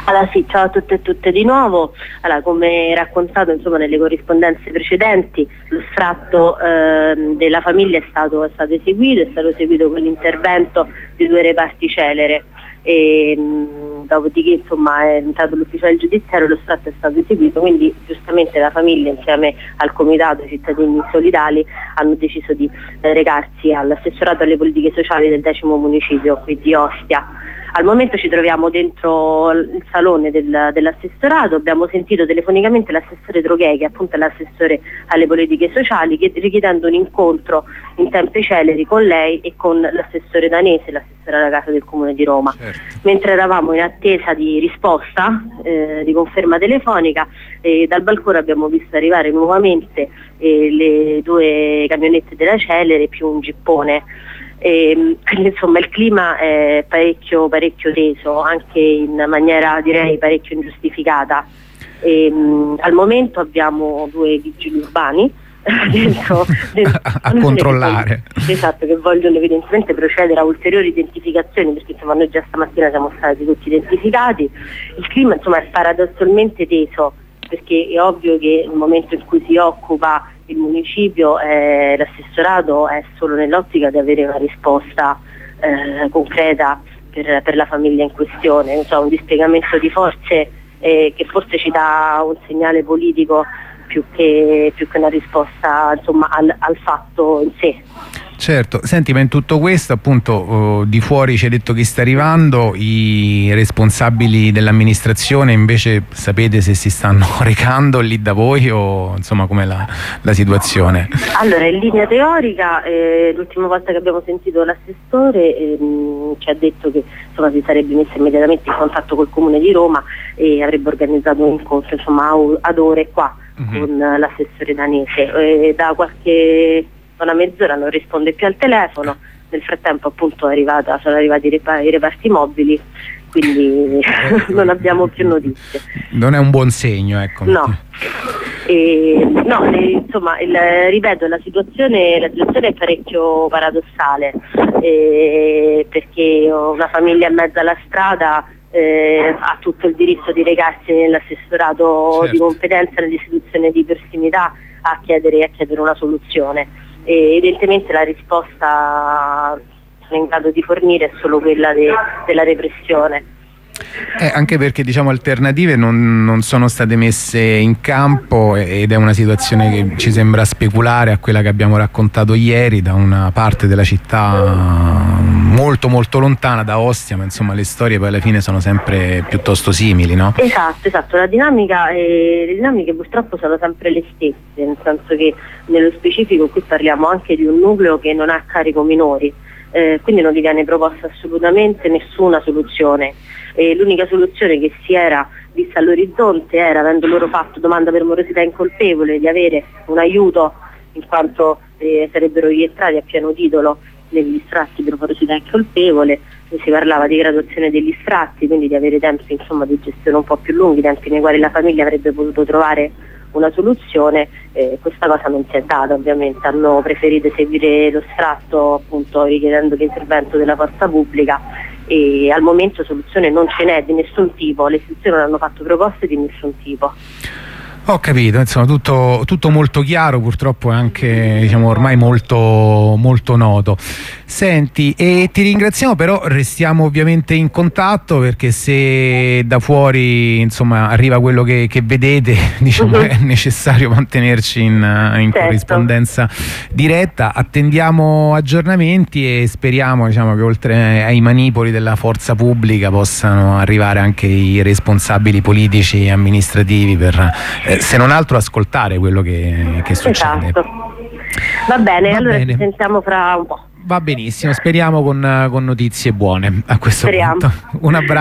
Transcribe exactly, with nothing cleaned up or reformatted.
Allora sì, ciao a tutte e tutte di nuovo. Allora, come raccontato insomma nelle corrispondenze precedenti, lo sfratto ehm, della famiglia è stato, è stato eseguito, è stato eseguito con l'intervento di due reparti celere e mh, dopodiché insomma è entrato l'ufficiale giudiziario, lo sfratto è stato eseguito, quindi giustamente la famiglia insieme al comitato cittadini solidali hanno deciso di eh, recarsi all'assessorato alle politiche sociali del decimo municipio qui di Ostia. Al momento ci troviamo dentro il salone del, dell'assessorato, abbiamo sentito telefonicamente l'assessore Troghei, che è appunto l'assessore alle politiche sociali, che, richiedendo un incontro in tempi celeri con lei e con l'assessore Danese, l'assessore alla casa del Comune di Roma. Certo. Mentre eravamo in attesa di risposta, eh, di conferma telefonica, eh, dal balcone abbiamo visto arrivare nuovamente eh, le due camionette della Celere più un gippone. E, quindi insomma il clima è parecchio, parecchio teso, anche in maniera direi parecchio ingiustificata. E, mh, al momento abbiamo due vigili urbani dentro, dentro, a, a controllare che vogliono, esatto, che vogliono evidentemente procedere a ulteriori identificazioni, perché insomma noi già stamattina siamo stati tutti identificati. Il clima insomma è paradossalmente teso, perché è ovvio che nel momento in cui si occupa il municipio, eh, l'assessorato è solo nell'ottica di avere una risposta eh, concreta per, per la famiglia in questione, non so, un dispiegamento di forze eh, che forse ci dà un segnale politico più che, più che una risposta insomma, al, al fatto in sé. Certo, senti, ma in tutto questo appunto oh, di fuori ci hai detto chi sta arrivando, i responsabili dell'amministrazione invece sapete se si stanno recando lì da voi o insomma com'è la, la situazione? Allora, in linea teorica eh, l'ultima volta che abbiamo sentito l'assessore ehm, ci ha detto che insomma si sarebbe messo immediatamente in contatto col Comune di Roma e avrebbe organizzato un incontro insomma ad ore qua mm-hmm. con l'assessore Danese. Eh, da qualche una mezz'ora non risponde più al telefono, nel frattempo appunto è arrivata, sono arrivati i, repa i reparti mobili, quindi non abbiamo più notizie. Non è un buon segno, ecco. No, e, no e, insomma il, ripeto la situazione, la situazione è parecchio paradossale e, perché una famiglia in mezzo alla strada eh, ha tutto il diritto di recarsi nell'assessorato certo. di competenza, nell'istituzione di prossimità a chiedere, a chiedere una soluzione. E evidentemente la risposta sono in grado di fornire è solo quella de, della repressione. Eh, anche perché diciamo alternative non, non sono state messe in campo ed è una situazione che ci sembra speculare a quella che abbiamo raccontato ieri da una parte della città molto molto lontana da Ostia, ma insomma le storie poi alla fine sono sempre piuttosto simili, no? Esatto, esatto, la dinamica e le dinamiche purtroppo sono sempre le stesse, nel senso che nello specifico qui parliamo anche di un nucleo che non ha carico minori, eh, quindi non gli viene proposta assolutamente nessuna soluzione. E l'unica soluzione che si era vista all'orizzonte era, avendo loro fatto domanda per morosità incolpevole, di avere un aiuto in quanto eh, sarebbero rientrati a pieno titolo negli sfratti per morosità incolpevole. Si parlava di graduazione degli sfratti, quindi di avere tempi insomma di gestione un po' più lunghi, tempi nei quali la famiglia avrebbe potuto trovare una soluzione. Eh, questa cosa non si è data, ovviamente hanno preferito eseguire lo sfratto appunto richiedendo l'intervento della forza pubblica e al momento soluzione non ce n'è di nessun tipo, le istituzioni non hanno fatto proposte di nessun tipo. Ho capito, insomma tutto, tutto molto chiaro, purtroppo è anche diciamo ormai molto, molto noto. Senti, e ti ringraziamo, però restiamo ovviamente in contatto, perché se da fuori insomma arriva quello che, che vedete, diciamo uh-huh. è necessario mantenerci in, in certo. corrispondenza diretta. Attendiamo aggiornamenti e speriamo diciamo che oltre ai manipoli della forza pubblica possano arrivare anche i responsabili politici e amministrativi per eh, se non altro ascoltare quello che, che succede. Esatto. Va bene, Va allora bene. ci sentiamo fra un po'. Va benissimo, speriamo con, con notizie buone a questo Speriamo. punto. Un abbraccio.